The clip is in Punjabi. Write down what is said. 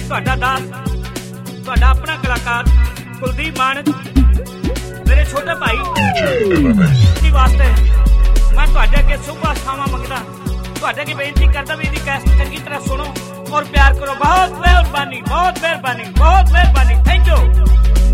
ਤੁਹਾਡਾ ਦਾਸ, ਤੁਹਾਡਾ ਆਪਣਾ ਕਲਾਕਾਰ ਕੁਲਦੀਪ ਮਾਨਕ, ਮੇਰੇ ਛੋਟੇ ਭਾਈ ਜੀ ਵਾਸਤੇ ਮੈਂ ਤੁਹਾਡੇ ਅੱਗੇ ਸ਼ੁਭਾਸ਼ਾਵਾਂ ਮੰਗਦਾ, ਤੁਹਾਡੇ ਅੱਗੇ ਬੇਨਤੀ ਕਰਦਾ ਵੀ ਇਹਦੀ ਕੈਸਟ ਚੰਗੀ ਤਰ੍ਹਾਂ ਸੁਣੋ ਔਰ ਪਿਆਰ ਕਰੋ। ਬਹੁਤ ਮਿਹਰਬਾਨੀ, ਬਹੁਤ ਮਿਹਰਬਾਨੀ, ਬਹੁਤ ਮਿਹਰਬਾਨੀ। Thank you.